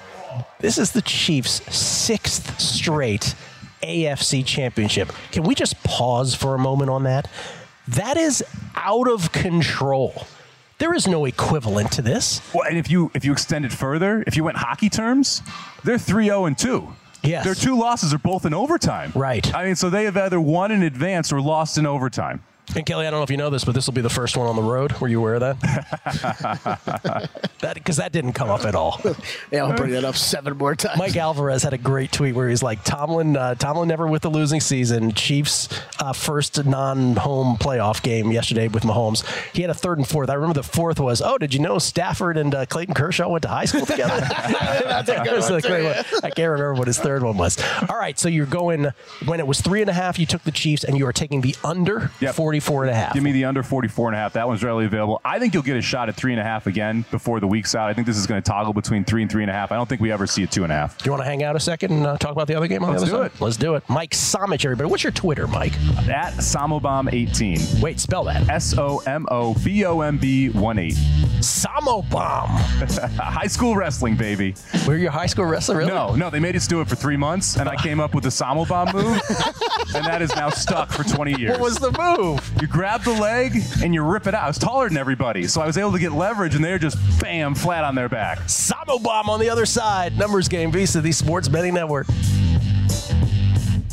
Speaker 4: the Chiefs' 6th straight AFC championship. Can we just pause for a moment on that? That is out of control. There is no equivalent to this.
Speaker 6: Well, and if you extend it further, if you went hockey terms, they're 3-0-2.
Speaker 4: Yes.
Speaker 6: Their two losses are both in overtime.
Speaker 4: Right.
Speaker 6: I mean, so they have either won in advance or lost in overtime.
Speaker 4: And Kelly, I don't know if you know this, but this will be the first one on the road. Were you aware of that? Because that didn't come up at all.
Speaker 5: Yeah, I'll bring that up 7 more times.
Speaker 4: Mike Alvarez had a great tweet where he's like, Tomlin never with the losing season. Chiefs first non-home playoff game yesterday with Mahomes. He had a 3rd and 4th. I remember the 4th was, did you know Stafford and Clayton Kershaw went to high school together? I can't remember what his 3rd one was. All right, so you're going, when it was 3.5, you took the Chiefs, and you are taking the under 44.5.
Speaker 6: Give me the under 44.5. That one's readily available. I think you'll get a shot at 3.5 again before the week's out. I think this is going to toggle between 3 and 3.5. I don't think we ever see a 2.5.
Speaker 4: Do you want to hang out a second and talk about the other game on the other side? Let's do it. Mike Somich, everybody. What's your Twitter, Mike?
Speaker 6: At Samobomb18.
Speaker 4: Wait, spell that.
Speaker 6: SOMOBOMB18.
Speaker 4: Samobomb.
Speaker 6: High school wrestling, baby.
Speaker 4: Were you a high school wrestler, really?
Speaker 6: No. They made us do it for 3 months, and I came up with the Samobomb move, and that is now stuck for 20 years.
Speaker 4: What was the move?
Speaker 6: You grab the leg and you rip it out. I was taller than everybody, so I was able to get leverage, and they're just bam, flat on their back.
Speaker 4: Samobomb on the other side. Numbers game, Visa, the Sports Betting Network.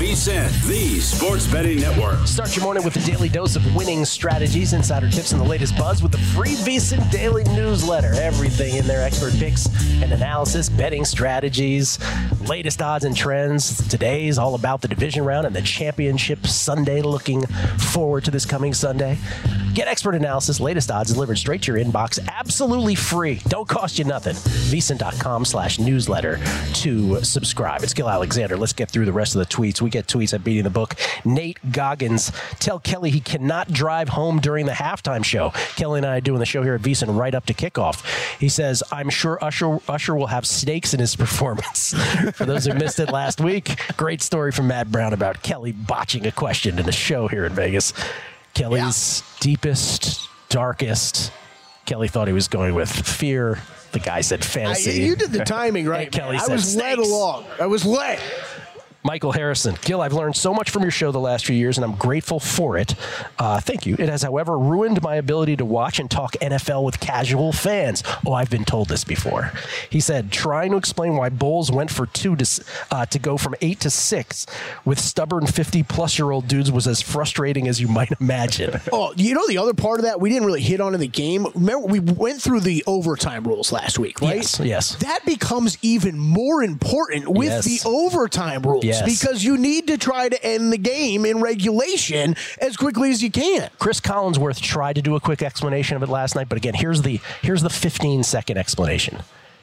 Speaker 3: VSiN, the Sports Betting Network.
Speaker 4: Start your morning with a daily dose of winning strategies, insider tips, and the latest buzz with the free VSiN Daily newsletter. Everything in there, expert picks and analysis, betting strategies, latest odds and trends. Today's all about the division round and the championship Sunday. Looking forward to this coming Sunday. Get expert analysis, latest odds delivered straight to your inbox, absolutely free. Don't cost you nothing. VSiN.com/newsletter to subscribe. It's Gil Alexander. Let's get through the rest of the tweets. We get tweets at Beating the Book. Nate Goggins, tell Kelly he cannot drive home during the halftime show. Kelly and I are doing the show here at VSiN right up to kickoff. He says, I'm sure Usher will have snakes in his performance. For those who missed it last week, great story from Matt Brown about Kelly botching a question in a show here in Vegas. Kelly's deepest, darkest. Kelly thought he was going with fear. The guy said fantasy.
Speaker 5: You did the timing right.
Speaker 4: Kelly
Speaker 5: I
Speaker 4: said
Speaker 5: was led
Speaker 4: snakes.
Speaker 5: along. I was led.
Speaker 4: Michael Harrison. Gil, I've learned so much from your show the last few years, and I'm grateful for it. Thank you. It has, however, ruined my ability to watch and talk NFL with casual fans. Oh, I've been told this before. He said, trying to explain why Bulls went for 2 to go from 8 to 6 with stubborn 50-plus-year-old dudes was as frustrating as you might imagine.
Speaker 5: Oh, you know the other part of that we didn't really hit on in the game? Remember, we went through the overtime rules last week, right?
Speaker 4: Yes.
Speaker 5: That becomes even more important with the overtime rules.
Speaker 4: Yes.
Speaker 5: Because you need to try to end the game in regulation as quickly as you can.
Speaker 4: Chris Collinsworth tried to do a quick explanation of it last night, but again, here's the 15-second explanation.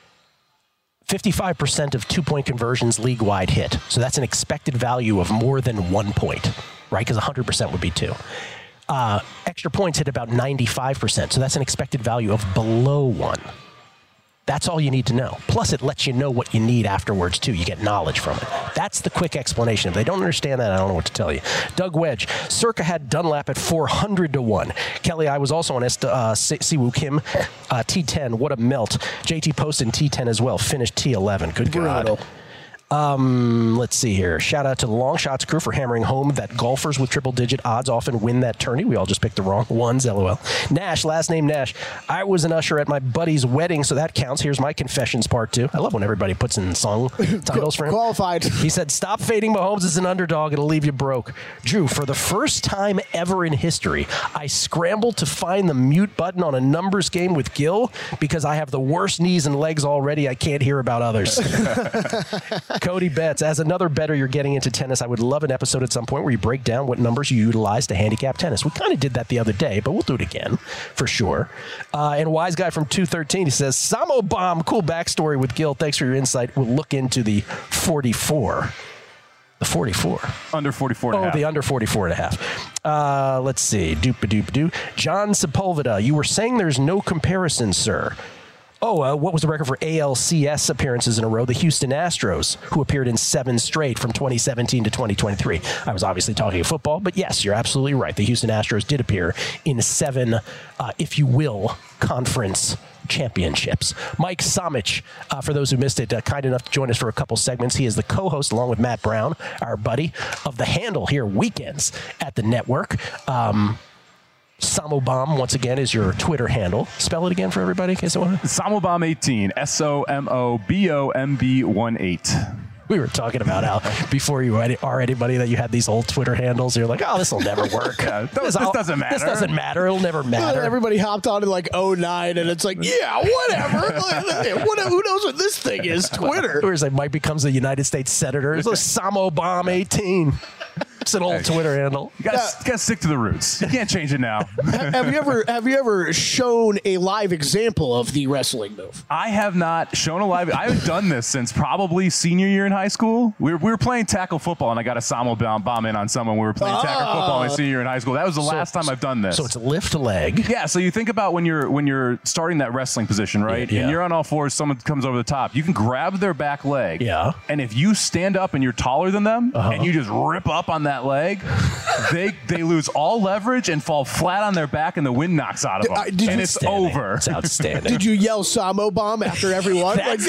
Speaker 4: 55% of two-point conversions league-wide hit. So that's an expected value of more than 1 point, right? Because 100% would be 2. Extra points hit about 95%. So that's an expected value of below 1. That's all you need to know. Plus, it lets you know what you need afterwards, too. You get knowledge from it. That's the quick explanation. If they don't understand that, I don't know what to tell you. Doug Wedge, Circa had Dunlap at 400 to 1. Kelly, I was also on Siwoo Kim, T10. What a melt. JT Poston, T10 as well. Finished T11. Good God. Let's see here. Shout out to the Long Shots crew for hammering home that golfers with triple-digit odds often win that tourney. We all just picked the wrong ones, LOL. Nash, last name Nash. I was an usher at my buddy's wedding, so that counts. Here's my confessions part 2. I love when everybody puts in song titles for him.
Speaker 5: Qualified.
Speaker 4: He said, stop fading Mahomes as an underdog. It'll leave you broke. Drew, for the first time ever in history, I scrambled to find the mute button on a numbers game with Gil because I have the worst knees and legs already. I can't hear about others. Cody Betts, as another bettor you're getting into tennis, I would love an episode at some point where you break down what numbers you utilize to handicap tennis. We kind of did that the other day, but we'll do it again for sure. And Wise Guy from 213, he says, Samo Bomb, cool backstory with Gil. Thanks for your insight. We'll look into the 44. The 44.
Speaker 6: Under 44 and a half.
Speaker 4: The under 44 and a half. Let's see. Doop-a-doop-a-doo. John Sepulveda, you were saying there's no comparison, sir. What was the record for ALCS appearances in a row? The Houston Astros, who appeared in 7 straight from 2017 to 2023. I was obviously talking football, but yes, you're absolutely right. The Houston Astros did appear in 7, if you will, conference championships. Mike Somich, for those who missed it, kind enough to join us for a couple segments. He is the co-host, along with Matt Brown, our buddy, of The Handle here weekends at the network. Samobomb, once again, is your Twitter handle. Spell it again for everybody in case they want to.
Speaker 6: Samobomb18, SOMOBOMB18.
Speaker 4: We were talking about how before you are anybody that you had these old Twitter handles. You're like, oh, this will never work.
Speaker 6: This doesn't matter.
Speaker 4: This doesn't matter. It'll never matter.
Speaker 5: Everybody hopped on in like 09, and it's like, yeah, whatever. Who knows what this thing is? Twitter.
Speaker 4: Or it's like Mike becomes a United States senator. It's like Samobomb18. It's an old Twitter handle.
Speaker 6: You gotta stick to the roots. You can't change it now.
Speaker 5: Have you ever shown a live example of the wrestling move?
Speaker 6: I have not shown a live. I haven't done this since probably senior year in high school. We were playing tackle football, and I got a Samo bomb in on someone. We were playing tackle football my senior year in high school. That was the last time I've done this.
Speaker 4: So it's lift leg.
Speaker 6: Yeah. So you think about when you're starting that wrestling position, right?
Speaker 4: Yeah.
Speaker 6: And you're on all fours. Someone comes over the top. You can grab their back leg.
Speaker 4: Yeah.
Speaker 6: And if you stand up and you're taller than them, and you just rip up on that that leg, they lose all leverage and fall flat on their back, and the wind knocks out of them. And it's over.
Speaker 4: It's outstanding.
Speaker 5: Did you yell Samo Bomb after everyone? Like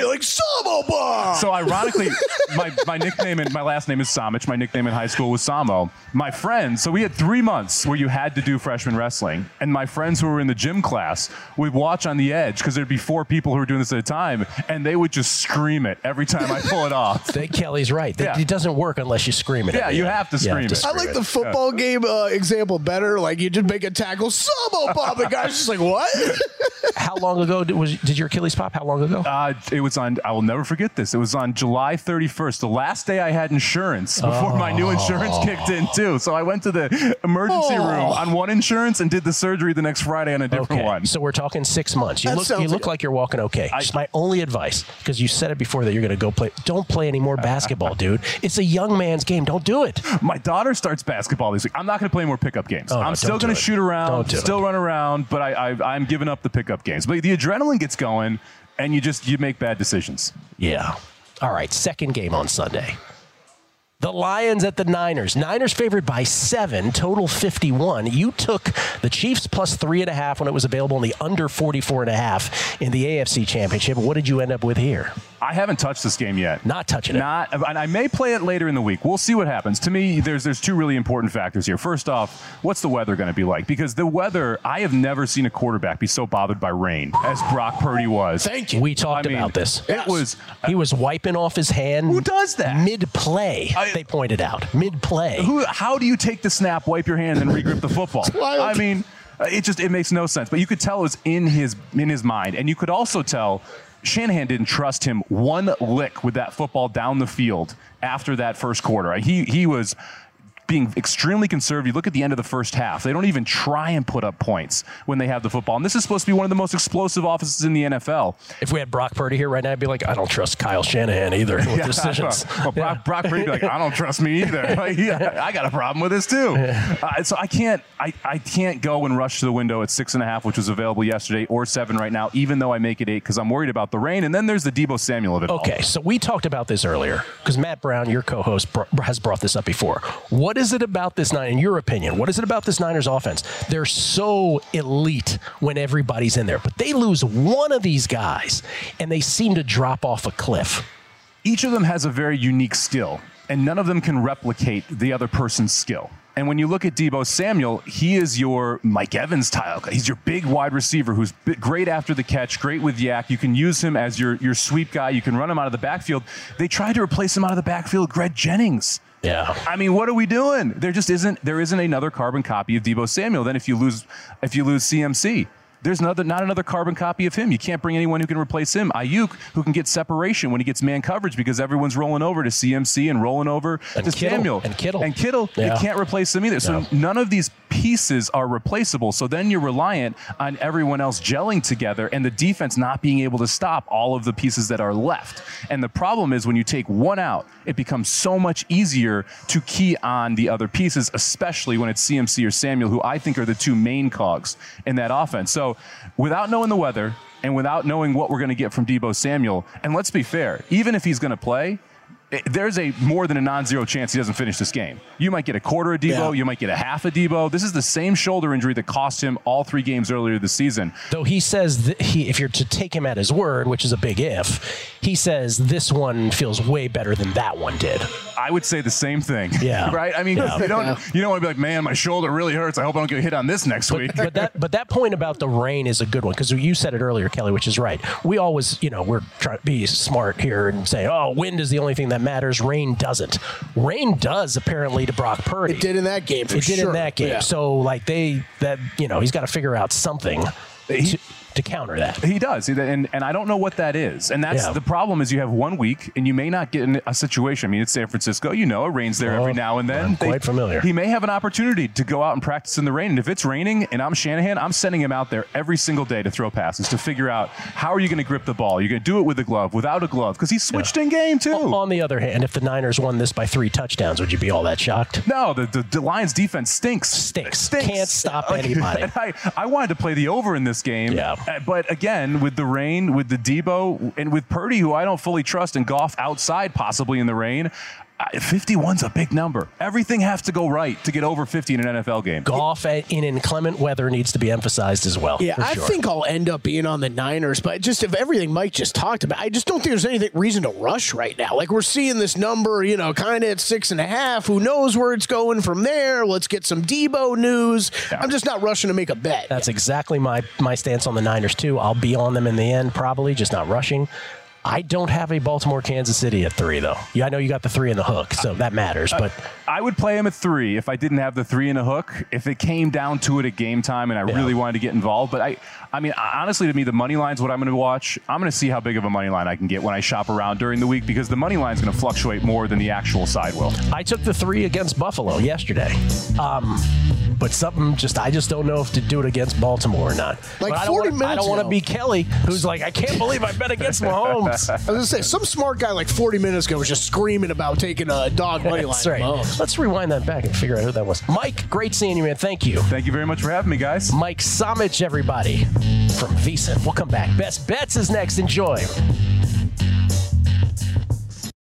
Speaker 5: Samo Bomb!
Speaker 6: So ironically, my nickname and my last name is Samich. My nickname in high school was Samo. My friends, so we had 3 months where you had to do freshman wrestling, and my friends who were in the gym class would watch on the edge because there'd be 4 people who were doing this at a time, and they would just scream it every time I pull it off.
Speaker 4: Kelly's right. It doesn't work unless you scream it.
Speaker 6: Yeah, you have to scream it.
Speaker 5: I like the football game example better. Like, you just make a tackle, Samo Bomb, the guy's just like, what?
Speaker 4: How long ago did your Achilles pop? How long ago?
Speaker 6: It was on, I will never forget this. It was on July 31st, the last day I had insurance before my new insurance kicked in too. So I went to the emergency room on one insurance and did the surgery the next Friday on a different one.
Speaker 4: So we're talking 6 months. You look like you're walking okay. Just my only advice, because you said it before that you're going to go play. Don't play any more basketball, dude. It's a young man's game. Don't do it.
Speaker 6: My daughter starts basketball this week. I'm not going to play more pickup games. I'm still going to shoot around, still run around, but I'm giving up the pickup games. But the adrenaline gets going, and you make bad decisions.
Speaker 4: Yeah. All right, second game on Sunday. The Lions at the Niners. Niners favored by 7, total 51. You took the Chiefs plus 3.5 when it was available in the under 44.5 in the AFC Championship. What did you end up with here?
Speaker 6: I haven't touched this game yet.
Speaker 4: Not touching it.
Speaker 6: And I may play it later in the week. We'll see what happens. To me, there's 2 really important factors here. First off, what's the weather going to be like? Because the weather, I have never seen a quarterback be so bothered by rain as Brock Purdy was.
Speaker 5: Thank you.
Speaker 4: We talked about this.
Speaker 6: He
Speaker 4: was wiping off his hand.
Speaker 6: Who does that?
Speaker 4: Mid-play, they pointed out. Mid-play.
Speaker 6: How do you take the snap, wipe your hand, and regrip the football? I mean, it makes no sense. But you could tell it was in his mind. And you could also tell Shanahan didn't trust him one lick with that football down the field after that first quarter. He was being extremely conservative. Look at the end of the first half. They don't even try and put up points when they have the football. And this is supposed to be one of the most explosive offenses in the NFL.
Speaker 4: If we had Brock Purdy here right now, I'd be like, I don't trust Kyle Shanahan either with decisions.
Speaker 6: Well, Brock Purdy would be like, I don't trust me either. I got a problem with this too. So I can't go and rush to the window at 6.5, which was available yesterday, or 7 right now, even though I make it 8 because I'm worried about the rain. And then there's the Deebo Samuel of it all.
Speaker 4: Okay, so we talked about this earlier because Matt Brown, your co-host, has brought this up before. What is it about this in your opinion? What is it about this Niners offense? They're so elite when everybody's in there, but they lose one of these guys and they seem to drop off a cliff.
Speaker 6: Each of them has a very unique skill, and none of them can replicate the other person's skill. And when you look at Deebo Samuel, he is your Mike Evans style. He's your big wide receiver who's great after the catch, great with yak. You can use him as your sweep guy. You can run him out of the backfield. They tried to replace him out of the backfield, Greg Jennings.
Speaker 4: Yeah.
Speaker 6: I mean, what are we doing? There isn't another carbon copy of Deebo Samuel. Then if you lose CMC, there's not another carbon copy of him. You can't bring anyone who can replace him. Ayuk, who can get separation when he gets man coverage because everyone's rolling over to CMC and rolling over to Samuel.
Speaker 4: And Kittle.
Speaker 6: You can't replace them either. No. So none of these pieces are replaceable. So then you're reliant on everyone else gelling together and the defense not being able to stop all of the pieces that are left. And the problem is when you take one out, it becomes so much easier to key on the other pieces, especially when it's CMC or Samuel, who I think are the 2 main cogs in that offense. So without knowing the weather and without knowing what we're going to get from Deebo Samuel, and let's be fair, even if he's going to play, there's a more than a non-zero chance he doesn't finish this game. You might get a quarter of Deebo. You might get a half of Deebo. This is the same shoulder injury that cost him all 3 games earlier this season.
Speaker 4: Though he says that if you're to take him at his word, which is a big if, he says this one feels way better than that one did.
Speaker 6: I would say the same thing.
Speaker 4: Yeah.
Speaker 6: Right? I mean, you don't want to be like, man, my shoulder really hurts. I hope I don't get hit on this next week.
Speaker 4: But that point about the rain is a good one because you said it earlier, Kelly, which is right. We always, we're trying to be smart here and say, oh, wind is the only thing that matters. Rain doesn't. Rain does apparently to Brock Purdy.
Speaker 5: It did in that game.
Speaker 4: It did in that game. Yeah. So he's got to figure out something to counter that.
Speaker 6: He does, and I don't know what that is. And that's the problem is you have 1 week, and you may not get in a situation. I mean, it's San Francisco. It rains there every now and then.
Speaker 4: I'm quite familiar.
Speaker 6: He may have an opportunity to go out and practice in the rain. And if it's raining and I'm Shanahan, I'm sending him out there every single day to throw passes, to figure out how are you going to grip the ball. You're going to do it with a glove, without a glove, because he switched in game, too.
Speaker 4: On the other hand, if the Niners won this by 3 touchdowns, would you be all that shocked?
Speaker 6: No, the Lions defense stinks.
Speaker 4: Can't stop anybody.
Speaker 6: I wanted to play the over in this game, but again, with the rain, with the Deebo, and with Purdy, who I don't fully trust, and Goff outside possibly in the rain, 51's a big number. Everything has to go right to get over 50 in an NFL game.
Speaker 4: Golf in inclement weather needs to be emphasized as well.
Speaker 5: Yeah, I think I'll end up being on the Niners, but just if everything Mike just talked about, I just don't think there's any reason to rush right now. Like, we're seeing this number, kind of at 6.5. Who knows where it's going from there? Let's get some Debo news. Yeah. I'm just not rushing to make a bet.
Speaker 4: That's exactly my stance on the Niners, too. I'll be on them in the end, probably, just not rushing. I don't have a Baltimore-Kansas City at 3, though. Yeah, I know you got the 3 in the hook, so that matters. But
Speaker 6: I would play him at 3 if I didn't have the 3 in the hook. If it came down to it at game time and I really wanted to get involved. But I mean, honestly, to me, the money line's what I'm going to watch. I'm going to see how big of a money line I can get when I shop around during the week, because the money line's going to fluctuate more than the actual side will.
Speaker 4: I took the 3 against Buffalo yesterday. But I just don't know if to do it against Baltimore or not.
Speaker 5: Like, 40 minutes
Speaker 4: I don't want to be Kelly, who's like, I can't believe I bet against Mahomes.
Speaker 5: I was going to say, some smart guy like 40 minutes ago was just screaming about taking a dog money line.
Speaker 4: That's right. Let's rewind that back and figure out who that was. Mike, great seeing you, man. Thank you.
Speaker 6: Thank you very much for having me, guys.
Speaker 4: Mike Somich, everybody, from VSiN. We'll come back. Best Bets is next. Enjoy.